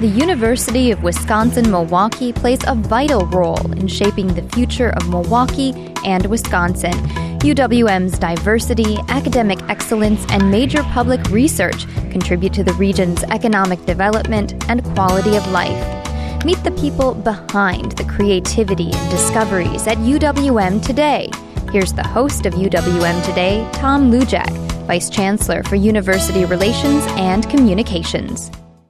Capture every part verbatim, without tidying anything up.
the University of Wisconsin-Milwaukee plays a vital role in shaping the future of Milwaukee and Wisconsin. U W M's diversity, academic excellence, and major public research contribute to the region's economic development and quality of life. Meet the people behind the creativity and discoveries at U W M today. Here's the host of U W M Today, Tom Lujak, Vice Chancellor for University Relations and Communications.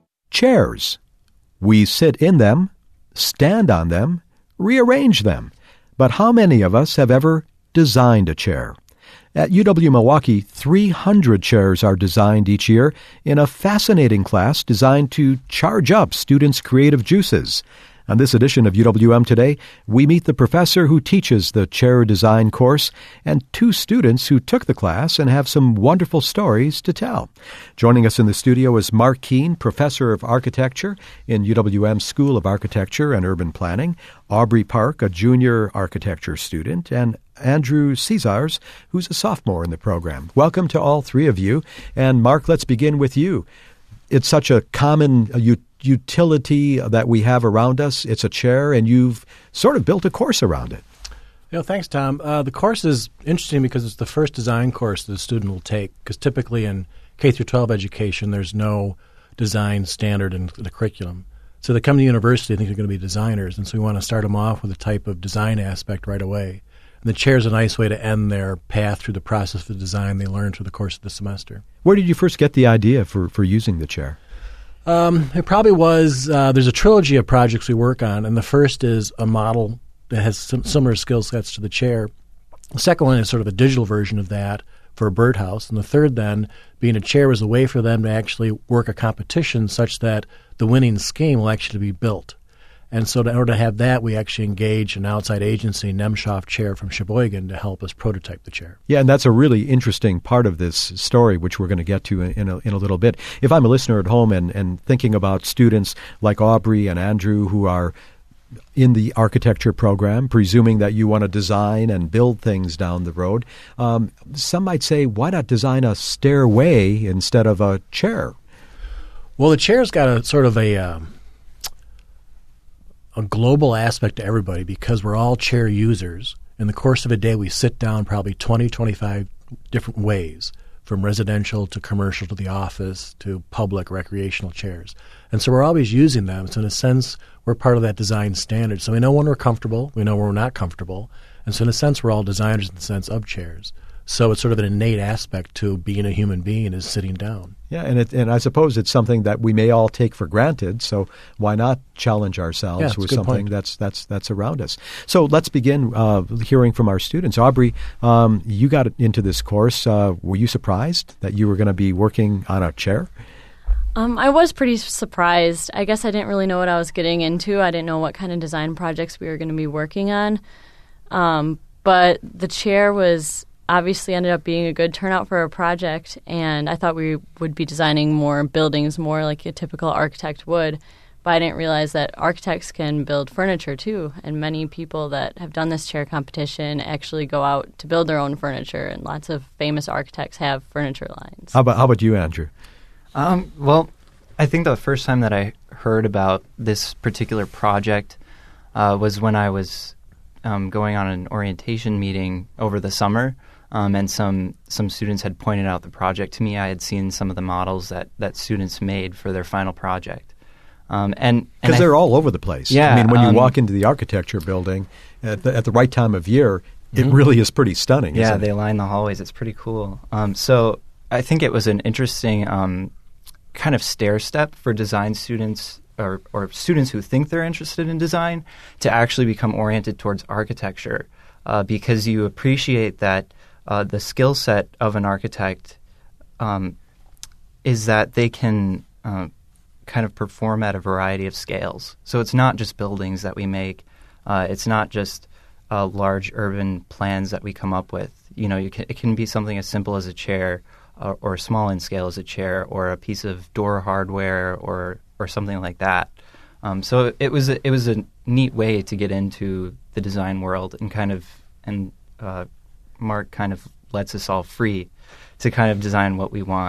Chairs. We sit in them, stand on them, rearrange them. But how many of us have ever designed a chair? At U W-Milwaukee, three hundred chairs are designed each year in a fascinating class designed to charge up students' creative juices. On this edition of U W M Today, we meet the professor who teaches the chair design course and two students who took the class and have some wonderful stories to tell. Joining us in the studio is Mark Keene, professor of architecture in U W M School of Architecture and Urban Planning, Aubrey Park, a junior architecture student, and Andrew Cesars, who's a sophomore in the program. Welcome to all three of you. And Mark, let's begin with you. It's such a common uh, ut- utility that we have around us. It's a chair, and you've sort of built a course around it. You know, thanks, Tom. Uh, the course is interesting because it's the first design course that the student will take, because typically in K through twelve education, there's no design standard in the curriculum. So they come to university, I think they're going to be designers, and so we want to start them off with a type of design aspect right away. And the chair is a nice way to end their path through the process of design they learn through the course of the semester. Where did you first get the idea for, for using the chair? Um, it probably was, uh, there's a trilogy of projects we work on, and the first is a model that has some similar skill sets to the chair. The second one is sort of a digital version of that for a birdhouse. And the third then, being a chair, was a way for them to actually work a competition such that the winning scheme will actually be built. And so in order to have that, we actually engage an outside agency, Nemshoff Chair from Sheboygan, to help us prototype the chair. Yeah, and that's a really interesting part of this story, which we're going to get to in a, in a little bit. If I'm a listener at home and, and thinking about students like Aubrey and Andrew who are in the architecture program, presuming that you want to design and build things down the road, um, some might say, why not design a stairway instead of a chair? Well, the chair's got a sort of a... Um, a global aspect to everybody because we're all chair users. In the course of a day, we sit down probably twenty, twenty-five different ways, from residential to commercial to the office to public recreational chairs. And so we're always using them. So in a sense, we're part of that design standard. So we know when we're comfortable, we know when we're not comfortable. And so in a sense, we're all designers in the sense of chairs. So it's sort of an innate aspect to being a human being is sitting down. Yeah, and it, and I suppose it's something that we may all take for granted. So why not challenge ourselves yeah, with something something that's that's that's around us? So let's begin uh, hearing from our students. Aubrey, um, you got into this course. Uh, were you surprised that you were going to be working on a chair? Um, I was pretty surprised. I guess I didn't really know what I was getting into. I didn't know what kind of design projects we were going to be working on. Um, but the chair was obviously ended up being a good turnout for a project, and I thought we would be designing more buildings more like a typical architect would, but I didn't realize that architects can build furniture too, and many people that have done this chair competition actually go out to build their own furniture, and lots of famous architects have furniture lines. How about, how about you, Andrew? Um, well, I think the first time that I heard about this particular project uh, was when I was um, going on an orientation meeting over the summer. Um, and some some students had pointed out the project to me. I had seen some of the models that, that students made for their final project. Um, and Because they're all over the place. Yeah, I mean, when you um, walk into the architecture building at the, at the right time of year, it mm-hmm. really is pretty stunning, Yeah, isn't they it? line the hallways. It's pretty cool. Um, so I think it was an interesting um, kind of stair step for design students or, or students who think they're interested in design to actually become oriented towards architecture uh, because you appreciate that Uh, the skill set of an architect um, is that they can uh, kind of perform at a variety of scales. So it's not just buildings that we make. Uh, it's not just uh, large urban plans that we come up with. You know, you can, it can be something as simple as a chair uh, or small in scale as a chair or a piece of door hardware or or something like that. Um, so it was a, it was a neat way to get into the design world and kind of and uh, Mark kind of lets us all free to kind of design what we want.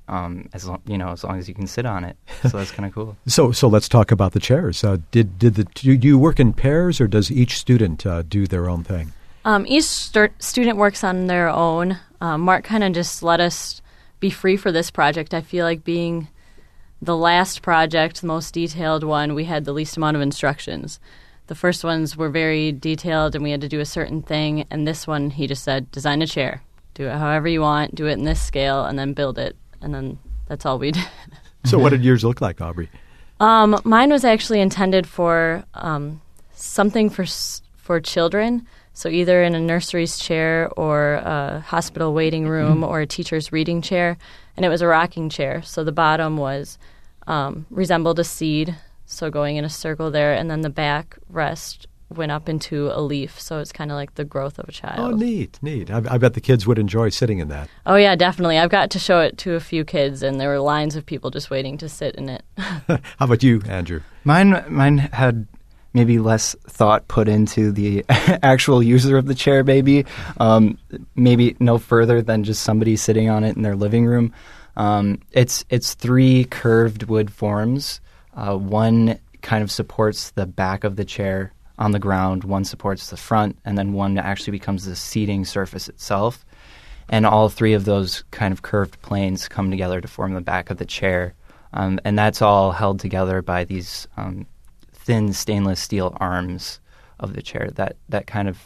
um, as long, you know, as long as you can sit on it. So that's kind of cool. So, so let's talk about the chairs. Uh, did did the do you work in pairs, or does each student uh, do their own thing? Um, each st- student works on their own. Um, Mark kind of just let us be free for this project. I feel like being the last project, the most detailed one, we had the least amount of instructions. The first ones were very detailed, and we had to do a certain thing. And this one, he just said, design a chair. Do it however you want. Do it in this scale, and then build it. And then that's all we did. So what did yours look like, Aubrey? Um, mine was actually intended for um, something for for children. So either in a nursery's chair or a hospital waiting room or a teacher's reading chair. And it was a rocking chair. So the bottom was um, resembled a seed, so going in a circle there. And then the back rest went up into a leaf. So it's kind of like the growth of a child. Oh, neat, neat. I, I bet the kids would enjoy sitting in that. Oh, yeah, definitely. I've got to show it to a few kids, and there were lines of people just waiting to sit in it. How about you, Andrew? Mine, mine had maybe less thought put into the actual user of the chair, maybe. Um, maybe no further than just somebody sitting on it in their living room. Um, it's it's three curved wood forms. Uh, one kind of supports the back of the chair on the ground, one supports the front, and then one actually becomes the seating surface itself. And all three of those kind of curved planes come together to form the back of the chair. Um, and that's all held together by these um, thin stainless steel arms of the chair that, that kind of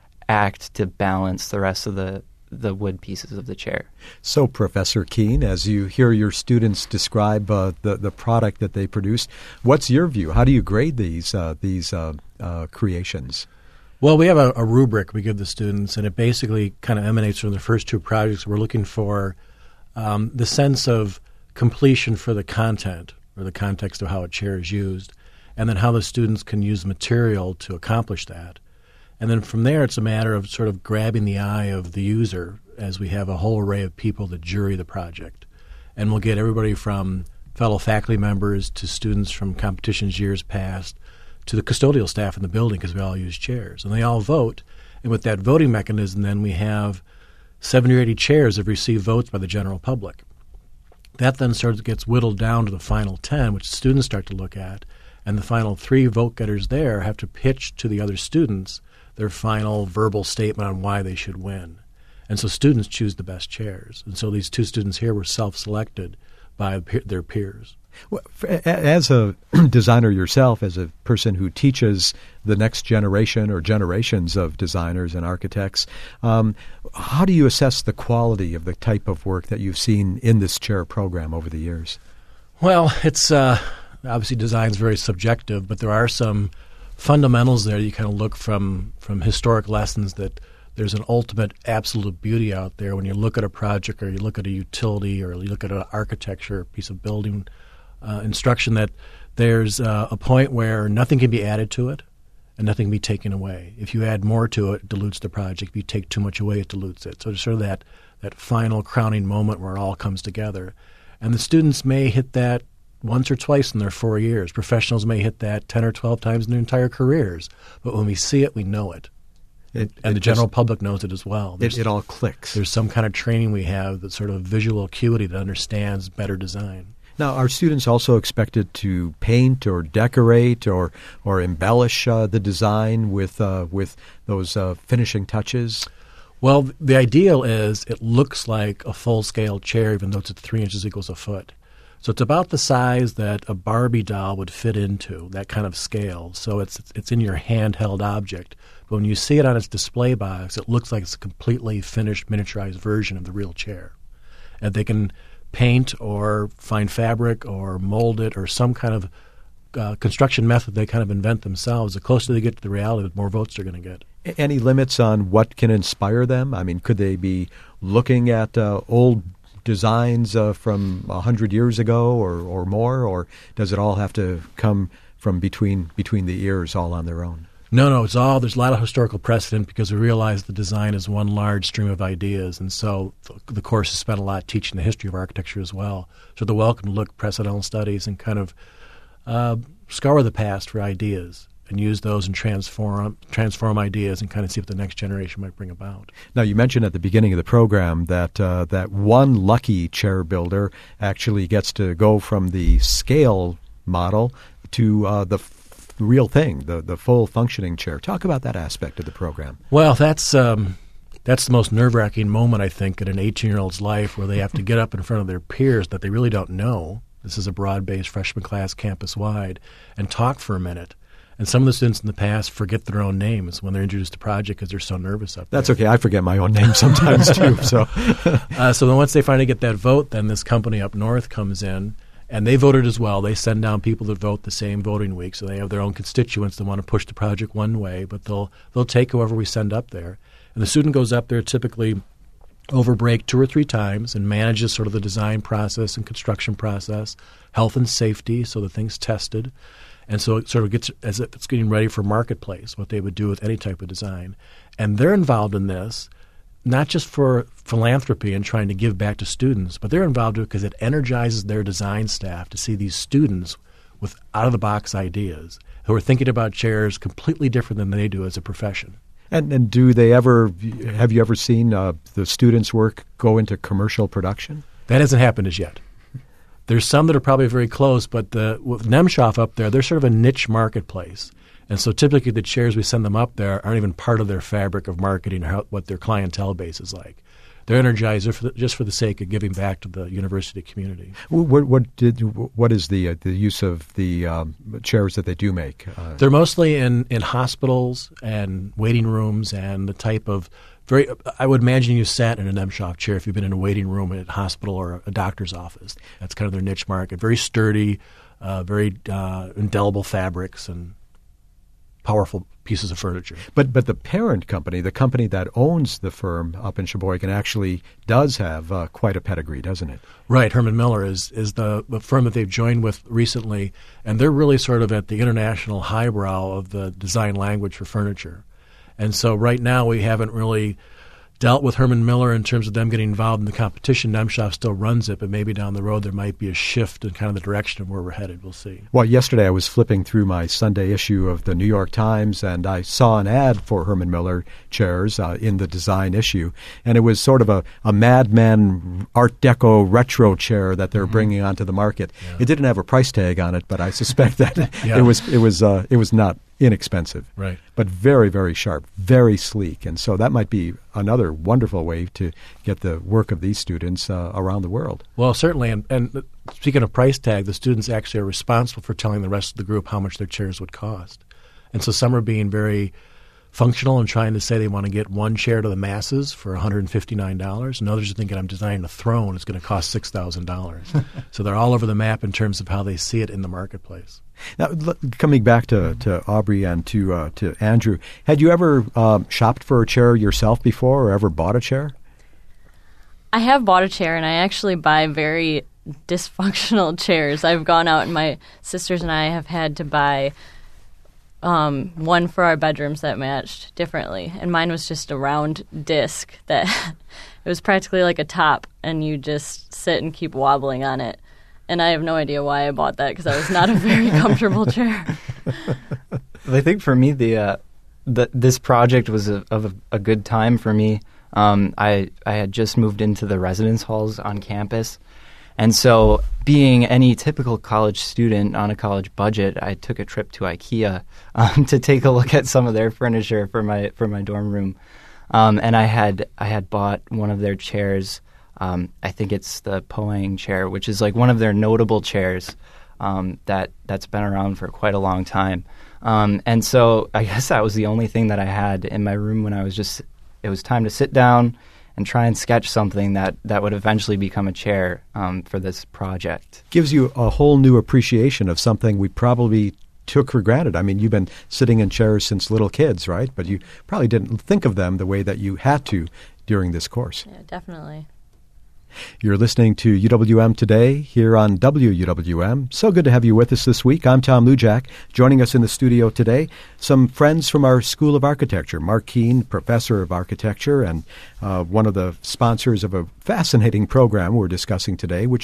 act to balance the rest of the, the wood pieces of the chair. So, Professor Keene, as you hear your students describe uh, the, the product that they produced, what's your view? How do you grade these, uh, these uh, uh, creations? Well, we have a, a rubric we give the students, and it basically kind of emanates from the first two projects. We're looking for um, the sense of completion for the content or the context of how a chair is used, and then how the students can use material to accomplish that. And then from there, it's a matter of sort of grabbing the eye of the user, as we have a whole array of people that jury the project. And we'll get everybody from fellow faculty members to students from competitions years past to the custodial staff in the building, because we all use chairs. And they all vote. And with that voting mechanism, then we have seventy or eighty chairs that have received votes by the general public. That then sort of gets whittled down to the final ten, which students start to look at. And the final three vote-getters there have to pitch to the other students their final verbal statement on why they should win. And so students choose the best chairs. And so these two students here were self-selected by their peers. Well, as a designer yourself, as a person who teaches the next generation or generations of designers and architects, um, how do you assess the quality of the type of work that you've seen in this chair program over the years? Well, it's uh, obviously design is very subjective, but there are some fundamentals there. You kind of look from, from historic lessons that there's an ultimate absolute beauty out there when you look at a project or you look at a utility or you look at an architecture, piece of building uh, instruction, that there's uh, a point where nothing can be added to it and nothing can be taken away. If you add more to it, it dilutes the project. If you take too much away, it dilutes it. So there's sort of that, that final crowning moment where it all comes together. And the students may hit that once or twice in their four years. Professionals may hit that ten or twelve times in their entire careers. But when we see it, we know it. It, and it the general just, public knows it as well. It, it all clicks. There's some kind of training we have, that sort of visual acuity that understands better design. Now, are students also expected to paint or decorate or or embellish uh, the design with uh, with those uh, finishing touches? Well, the ideal is it looks like a full-scale chair, even though it's at three inches equals a foot. So it's about the size that a Barbie doll would fit into, that kind of scale. So it's it's in your handheld object. But when you see it on its display box, it looks like it's a completely finished, miniaturized version of the real chair. And they can paint or find fabric or mold it or some kind of uh, construction method they kind of invent themselves. The closer they get to the reality, the more votes they're going to get. Any limits on what can inspire them? I mean, could they be looking at uh, old designs uh, from a hundred years ago or, or more, or does it all have to come from between between the ears all on their own? No, no, it's all, there's a lot of historical precedent because we realize the design is one large stream of ideas, and so the course has spent a lot teaching the history of architecture as well. So they're welcome to look at precedental studies and kind of uh, scour the past for ideas. and use those and transform transform ideas and kind of see what the next generation might bring about. Now, you mentioned at the beginning of the program that uh, that one lucky chair builder actually gets to go from the scale model to uh, the f- real thing, the, the full functioning chair. Talk about that aspect of the program. Well, that's um, that's the most nerve-wracking moment, I think, in an eighteen-year-old's life where they have to get up in front of their peers that they really don't know. This is a broad-based freshman class campus-wide, and talk for a minute. And some of the students in the past forget their own names when they're introduced to project because they're so nervous up there. That's okay. I forget my own name sometimes, too. So, uh, so then once they finally get that vote, then this company up north comes in, and they voted as well. They send down people that vote the same voting week, so they have their own constituents that want to push the project one way, but they'll they'll take whoever we send up there. And the student goes up there typically over break two or three times and manages sort of the design process and construction process, health and safety, so the thing's tested. And so it sort of gets as if it's getting ready for marketplace, what they would do with any type of design. And they're involved in this not just for philanthropy and trying to give back to students, but they're involved in it because it energizes their design staff to see these students with out-of-the-box ideas who are thinking about chairs completely different than they do as a profession. And, and do they ever, have you ever seen uh, the students' work go into commercial production? That hasn't happened as yet. There's some that are probably very close, but the, with Nemshoff up there, they're sort of a niche marketplace. And so typically the chairs we send them up there aren't even part of their fabric of marketing or how, what their clientele base is like. They're energized for the, just for the sake of giving back to the university community. What, what did what is the uh, the use of the um, chairs that they do make? Uh, They're mostly in, in hospitals and waiting rooms and the type of very. I would imagine you sat in a Nemshoff chair if you've been in a waiting room at a hospital or a doctor's office. That's kind of their niche market. Very sturdy, uh, very uh, indelible fabrics and powerful pieces of furniture. But but the parent company, the company that owns the firm up in Sheboygan, actually does have uh, quite a pedigree, doesn't it? Right. Herman Miller is is the, the firm that they've joined with recently, and they're really sort of at the international highbrow of the design language for furniture. And so right now we haven't really dealt with Herman Miller in terms of them getting involved in the competition. Nemshoff still runs it, but maybe down the road there might be a shift in kind of the direction of where we're headed. We'll see. Well, yesterday I was flipping through my Sunday issue of the New York Times, and I saw an ad for Herman Miller chairs uh, in the design issue, and it was sort of a, a Mad Men Art Deco retro chair that they're mm-hmm. bringing onto the market. Yeah. It didn't have a price tag on it, but I suspect that yeah. it was it was uh, it was not inexpensive, right? But very, very sharp, very sleek, and so that might be another wonderful way to get the work of these students uh, around the world. Well, certainly, and, and speaking of price tag, the students actually are responsible for telling the rest of the group how much their chairs would cost, and so some are being very functional and trying to say they want to get one chair to the masses for one hundred fifty-nine dollars, and others are thinking, I'm designing a throne, it's going to cost six thousand dollars. So they're all over the map in terms of how they see it in the marketplace. Now, l- coming back to, to Aubrey and to uh, to Andrew, had you ever uh, shopped for a chair yourself before or ever bought a chair? I have bought a chair, and I actually buy very dysfunctional chairs. I've gone out, and my sisters and I have had to buy um, one for our bedrooms that matched differently, and mine was just a round disc that it was practically like a top, and you just sit and keep wobbling on it. And I have no idea why I bought that because that was not a very comfortable chair. I think for me, the, uh, the this project was a, of a, a good time for me. Um, I I had just moved into the residence halls on campus, and so being any typical college student on a college budget, I took a trip to IKEA um, to take a look at some of their furniture for my for my dorm room, um, and I had I had bought one of their chairs. Um, I think it's the Poang chair, which is like one of their notable chairs um, that, that's been around for quite a long time. Um, and so I guess that was the only thing that I had in my room when I was just, it was time to sit down and try and sketch something that, that would eventually become a chair um, for this project. Gives you a whole new appreciation of something we probably took for granted. I mean, you've been sitting in chairs since little kids, right? But you probably didn't think of them the way that you had to during this course. Yeah, definitely. You're listening to U W M Today here on W U W M. So good to have you with us this week. I'm Tom Lujack. Joining us in the studio today, some friends from our School of Architecture. Mark Keene, professor of architecture and uh, one of the sponsors of a fascinating program we're discussing today, which is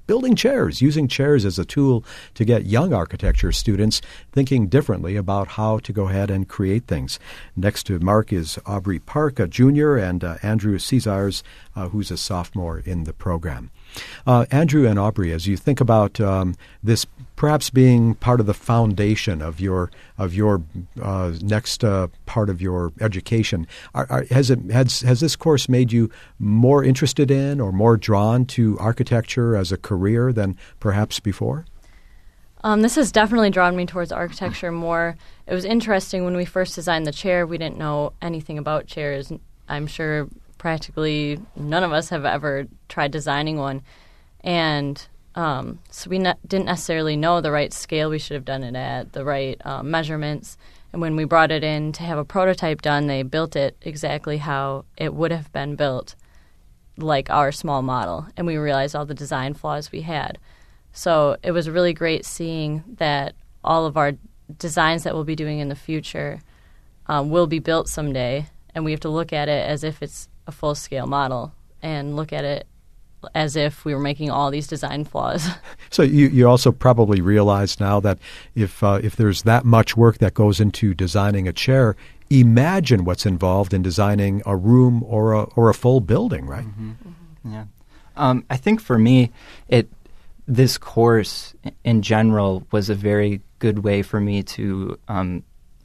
building chairs, using chairs as a tool to get young architecture students thinking differently about how to go ahead and create things. Next to Mark is Aubrey Park, a junior, and uh, Andrew Cesars, uh, who's a sophomore in the program. Uh, Andrew and Aubrey, as you think about um, this perhaps being part of the foundation of your of your uh, next uh, part of your education, are, are, has it has has this course made you more interested in or more drawn to architecture as a career than perhaps before? Um, this has definitely drawn me towards architecture more. It was interesting when we first designed the chair. We didn't know anything about chairs. I'm sure practically none of us have ever tried designing one. And um, so we ne- didn't necessarily know the right scale we should have done it at, the right um, measurements. And when we brought it in to have a prototype done, they built it exactly how it would have been built, like our small model. And we realized all the design flaws we had. So it was really great seeing that all of our designs that we'll be doing in the future um, will be built someday. And we have to look at it as if it's a full-scale model and look at it as if we were making all these design flaws. So you, you also probably realize now that if uh, if there's that much work that goes into designing a chair, imagine what's involved in designing a room or a or a full building, right? Mm-hmm. Mm-hmm. Yeah. Um, I think for me, it this course in general was a very good way for me to um,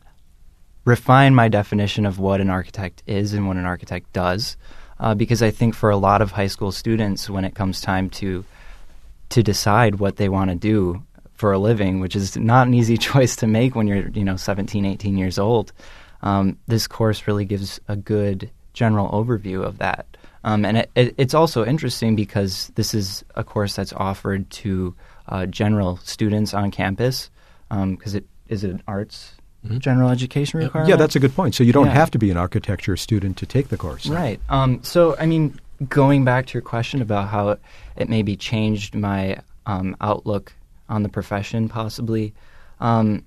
refine my definition of what an architect is and what an architect does. Uh, because I think for a lot of high school students, when it comes time to to decide what they want to do for a living, which is not an easy choice to make when you're, you know, seventeen, eighteen years old, um, this course really gives a good general overview of that. Um, and it, it, it's also interesting because this is a course that's offered to uh, general students on campus, because um, it is an arts Mm-hmm. general education requirement. Yeah, that's a good point. So you don't yeah. have to be an architecture student to take the course. Right. Um, so, I mean, going back to your question about how it, it maybe changed my um, outlook on the profession, possibly, um,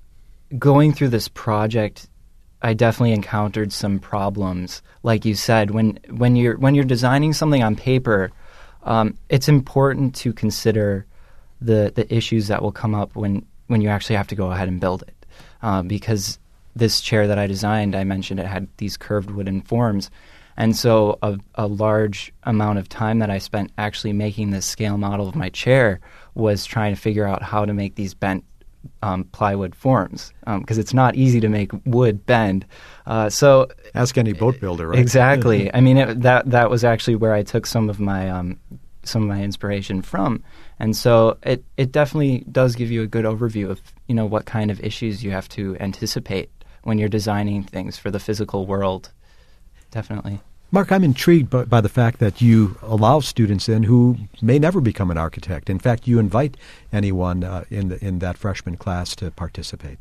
going through this project, I definitely encountered some problems. Like you said, when when you're when you're designing something on paper, um, it's important to consider the the issues that will come up when when you actually have to go ahead and build it. Uh, because this chair that I designed, I mentioned it had these curved wooden forms. And so a, a large amount of time that I spent actually making this scale model of my chair was trying to figure out how to make these bent um, plywood forms, because um, it's not easy to make wood bend. Uh, so ask any boat builder, right? Exactly. I mean, it, that that was actually where I took some of my um, some of my inspiration from. And so it, it definitely does give you a good overview of, you know, what kind of issues you have to anticipate when you're designing things for the physical world. Definitely. Mark, I'm intrigued by, by the fact that you allow students in who may never become an architect. In fact, you invite anyone uh, in the, in that freshman class to participate.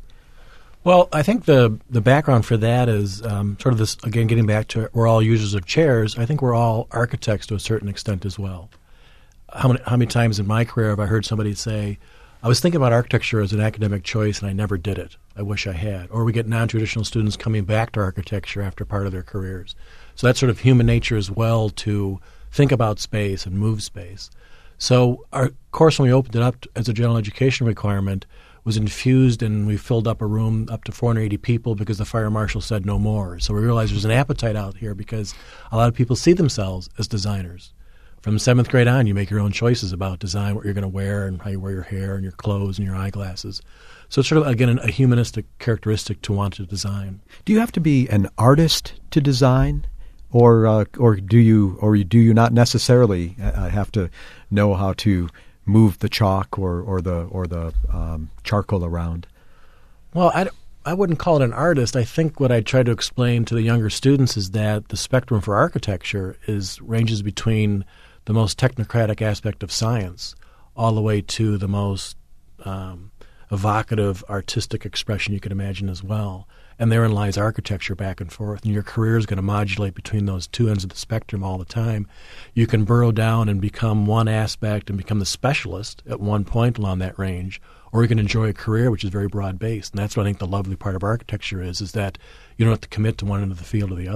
Well, I think the the background for that is um, sort of this, again, getting back to we're all users of chairs. I think we're all architects to a certain extent as well. How many how many times in my career have I heard somebody say, I was thinking about architecture as an academic choice and I never did it. I wish I had. Or we get non-traditional students coming back to architecture after part of their careers. So that's sort of human nature as well, to think about space and move space. So our course, when we opened it up as a general education requirement, was infused, and we filled up a room up to four hundred eighty people because the fire marshal said no more. So we realized there's an appetite out here because a lot of people see themselves as designers. From seventh grade on, you make your own choices about design, what you're going to wear and how you wear your hair and your clothes and your eyeglasses. So it's sort of, again, a humanistic characteristic to want to design. Do you have to be an artist to design, or uh, or do you or do you not necessarily uh, have to know how to move the chalk or or the or the um, charcoal around? Well, I, I wouldn't call it an artist. I think what I try to explain to the younger students is that the spectrum for architecture is ranges between the most technocratic aspect of science all the way to the most um, evocative artistic expression you could imagine as well. And therein lies architecture, back and forth. And your career is going to modulate between those two ends of the spectrum all the time. You can burrow down and become one aspect and become the specialist at one point along that range, or you can enjoy a career which is very broad-based. And that's what I think the lovely part of architecture is, is that you don't have to commit to one end of the field or the other.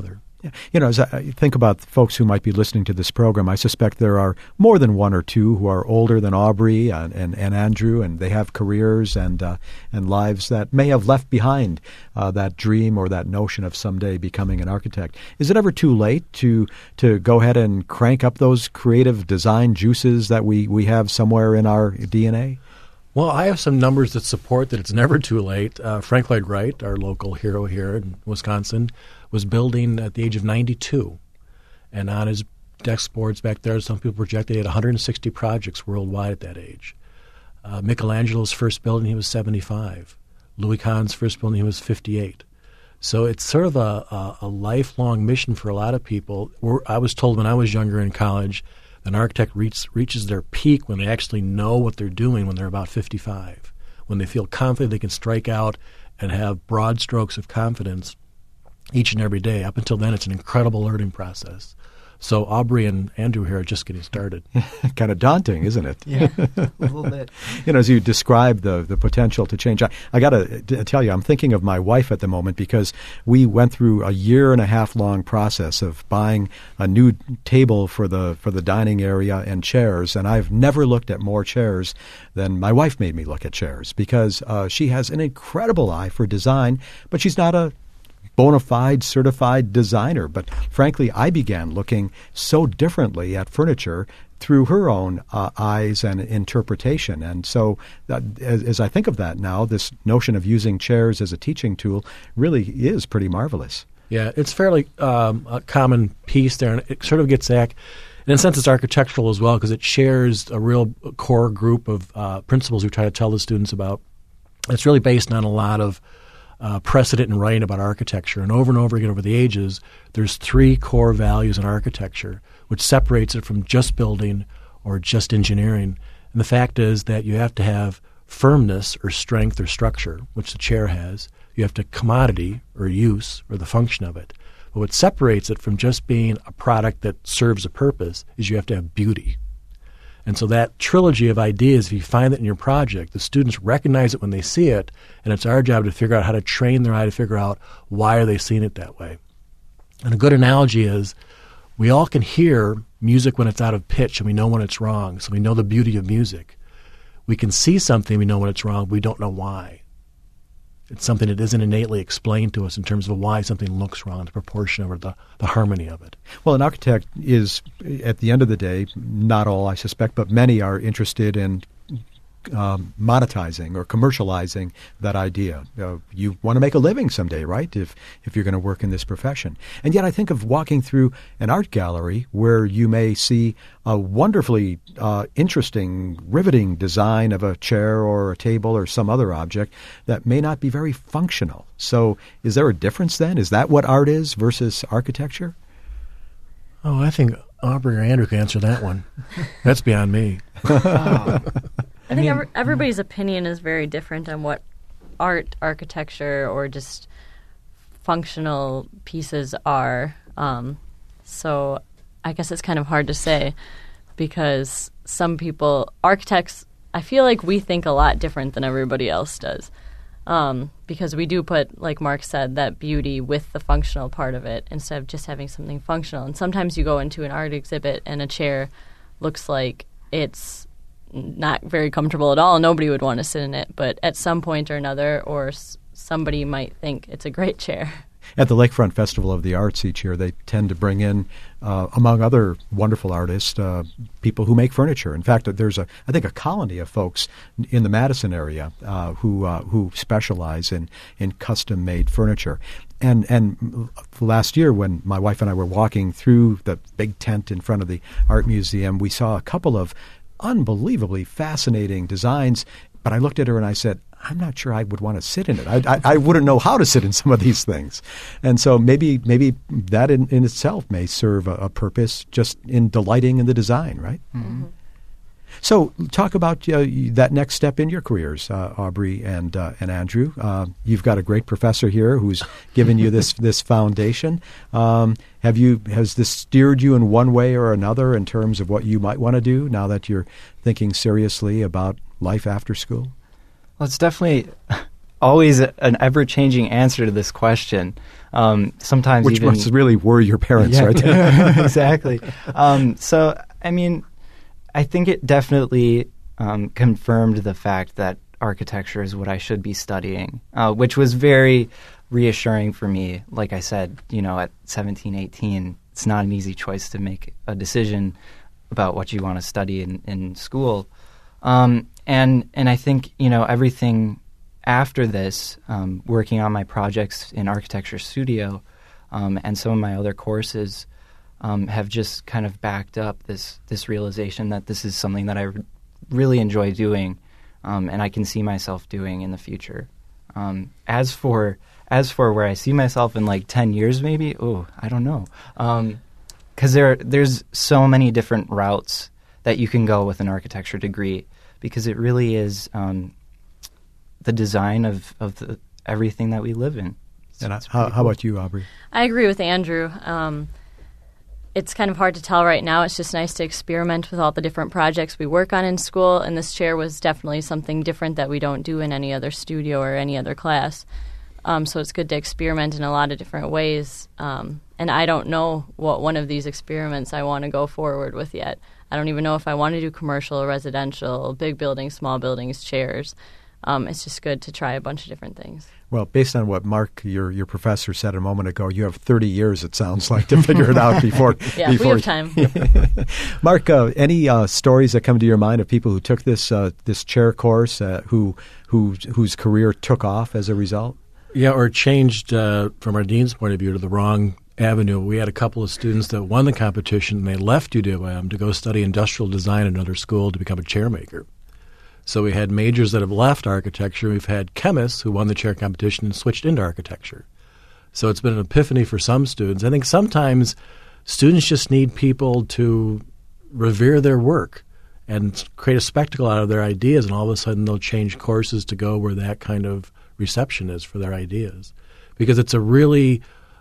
You know, as I think about folks who might be listening to this program, I suspect there are more than one or two who are older than Aubrey and, and, and Andrew, and they have careers and uh, and lives that may have left behind uh, that dream or that notion of someday becoming an architect. Is it ever too late to to go ahead and crank up those creative design juices that we, we have somewhere in our D N A? Well, I have some numbers that support that it's never too late. Uh, Frank Lloyd Wright, our local hero here in Wisconsin, was building at the age of ninety-two. And on his desk boards back there, some people project he had one hundred sixty projects worldwide at that age. Uh, Michelangelo's first building, he was seventy-five. Louis Kahn's first building, he was fifty-eight. So it's sort of a, a, a lifelong mission for a lot of people. We're, I was told when I was younger in college, an architect reach, reaches their peak when they actually know what they're doing when they're about fifty-five, when they feel confident they can strike out and have broad strokes of confidence each and every day. Up until then, it's an incredible learning process. So Aubrey and Andrew here are just getting started. Kind of daunting, isn't it? Yeah, a little bit. You know, as you describe the the potential to change, I, I got to tell you, I'm thinking of my wife at the moment because we went through a year and a half long process of buying a new table for the for the dining area and chairs, and I've never looked at more chairs than my wife made me look at chairs because uh, she has an incredible eye for design, but she's not a bona fide certified designer. But frankly, I began looking so differently at furniture through her own uh, eyes and interpretation. And so that, as, as I think of that now, this notion of using chairs as a teaching tool really is pretty marvelous. Yeah, it's fairly um, a common piece there, and it sort of gets back. In a sense, it's architectural as well because it shares a real core group of uh, principles we try to tell the students about. It's really based on a lot of Uh, precedent in writing about architecture. And over and over again over the ages, there's three core values in architecture which separates it from just building or just engineering. And the fact is that you have to have firmness or strength or structure, which the chair has. You have to commodity or use or the function of it. But what separates it from just being a product that serves a purpose is you have to have beauty. And so that trilogy of ideas, if you find that in your project, the students recognize it when they see it, and it's our job to figure out how to train their eye to figure out why are they seeing it that way. And a good analogy is we all can hear music when it's out of pitch, and we know when it's wrong, so we know the beauty of music. We can see something, we know when it's wrong, but we don't know why. It's something that isn't innately explained to us in terms of why something looks wrong, the proportion or the, the harmony of it. Well, an architect is, at the end of the day, not all, I suspect, but many are interested in um, monetizing or commercializing that idea. Uh, you want to make a living someday, right, if if you're going to work in this profession. And yet I think of walking through an art gallery where you may see a wonderfully uh, interesting, riveting design of a chair or a table or some other object that may not be very functional. So is there a difference then? Is that what art is versus architecture? Oh, I think Aubrey or Andrew can answer that one. That's beyond me. Oh. I think every, everybody's opinion is very different on what art, architecture, or just functional pieces are. Um, so I guess it's kind of hard to say because some people, architects, I feel like we think a lot different than everybody else does. Um, because we do put, like Mark said, that beauty with the functional part of it instead of just having something functional. And sometimes you go into an art exhibit and a chair looks like it's not very comfortable at all. Nobody would want to sit in it. But at some point or another, or s- somebody might think it's a great chair. At the Lakefront Festival of the Arts each year, they tend to bring in, uh, among other wonderful artists, uh, people who make furniture. In fact, there's a, I think, a colony of folks in the Madison area uh, who uh, who specialize in, in custom-made furniture. And and last year, when my wife and I were walking through the big tent in front of the art museum, we saw a couple of unbelievably fascinating designs. But I looked at her and I said, I'm not sure I would want to sit in it. I, I, I wouldn't know how to sit in some of these things. And so maybe maybe that in, in itself may serve a, a purpose just in delighting in the design, right? Mm-hmm. So talk about uh, that next step in your careers, uh, Aubrey and uh, and Andrew. Uh, you've got a great professor here who's given you this this foundation. Um, have you has this steered you in one way or another in terms of what you might want to do now that you're thinking seriously about life after school? Well, it's definitely always a, an ever-changing answer to this question. Um, sometimes Which even, must really worry your parents, yeah, right? Exactly. Um, so, I mean, I think it definitely um, confirmed the fact that architecture is what I should be studying, uh, which was very reassuring for me. Like I said, you know, at seventeen, eighteen, it's not an easy choice to make a decision about what you want to study in, in school. Um, and and I think, you know, everything after this, um, working on my projects in Architecture Studio um, and some of my other courses um, have just kind of backed up this, this realization that this is something that I r- really enjoy doing um, and I can see myself doing in the future. Um, as for as for where I see myself in like ten years maybe, oh, I don't know. Um, 'cause there there's so many different routes that you can go with an architecture degree, because it really is um, the design of, of the, everything that we live in. So And I, it's how, pretty how cool. about you, Aubrey? I agree with Andrew. Um, it's kind of hard to tell right now. It's just nice to experiment with all the different projects we work on in school, and this chair was definitely something different that we don't do in any other studio or any other class. Um, so it's good to experiment in a lot of different ways. Um, and I don't know what one of these experiments I want to go forward with yet. I don't even know if I want to do commercial or residential, big buildings, small buildings, chairs. Um, it's just good to try a bunch of different things. Well, based on what Mark, your your professor, said a moment ago, you have thirty years, it sounds like, to figure it out before. Yeah, before we have time. Mark, uh, any uh, stories that come to your mind of people who took this uh, this chair course, uh, who who whose career took off as a result? Yeah, or changed uh, from our dean's point of view to the wrong avenue. We had a couple of students that won the competition, and they left U W M to go study industrial design at another school to become a chair maker. So we had majors that have left architecture. We've had chemists who won the chair competition and switched into architecture. So it's been an epiphany for some students. I think sometimes students just need people to revere their work and create a spectacle out of their ideas, and all of a sudden they'll change courses to go where that kind of reception is for their ideas. Because it's a really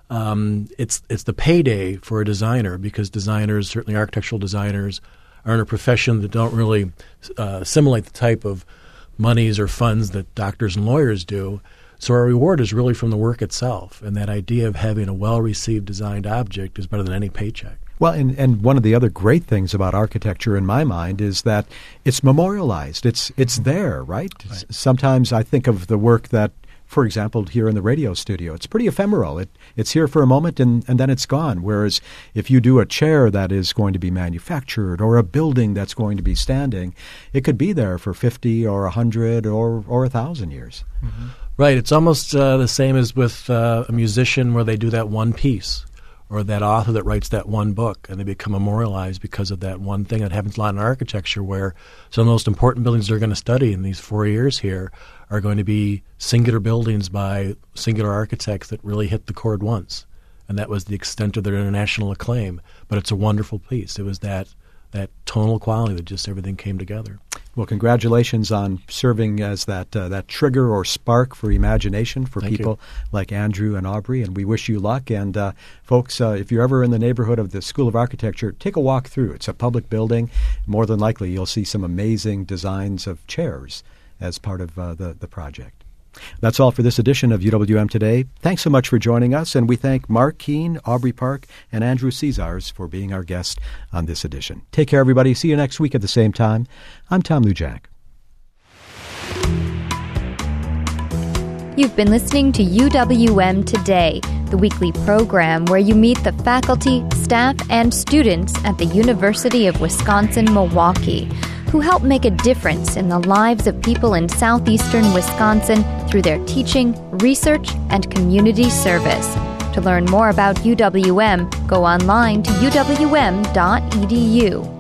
um, it's it's the payday for a designer, because designers, certainly architectural designers, are in a profession that don't really uh, simulate the type of monies or funds that doctors and lawyers do. So our reward is really from the work itself, and that idea of having a well-received designed object is better than any paycheck. Well, and, and one of the other great things about architecture in my mind is that it's memorialized. It's it's there, right? Right. Sometimes I think of the work that, for example, here in the radio studio, it's pretty ephemeral. It It's here for a moment and, and then it's gone. Whereas if you do a chair that is going to be manufactured or a building that's going to be standing, it could be there for fifty or one hundred or, or one thousand years. Mm-hmm. Right. It's almost uh, the same as with uh, a musician where they do that one piece, or that author that writes that one book, and they become memorialized because of that one thing. That happens a lot in architecture, where some of the most important buildings they're going to study in these four years here are going to be singular buildings by singular architects that really hit the chord once. And that was the extent of their international acclaim. But it's a wonderful piece. It was that that tonal quality that just everything came together. Well, congratulations on serving as that uh, that trigger or spark for imagination for Thank people you. like Andrew and Aubrey, and we wish you luck. And uh, folks, uh, if you're ever in the neighborhood of the School of Architecture, take a walk through. It's a public building. More than likely, you'll see some amazing designs of chairs as part of uh, the, the project. That's all for this edition of U W M Today. Thanks so much for joining us, and we thank Mark Keene, Aubrey Park, and Andrew Cesars for being our guest on this edition. Take care, everybody. See you next week at the same time. I'm Tom Lujack. You've been listening to U W M Today, the weekly program where you meet the faculty, staff, and students at the University of Wisconsin-Milwaukee, who help make a difference in the lives of people in southeastern Wisconsin through their teaching, research, and community service. To learn more about U W M, go online to u w m dot e d u.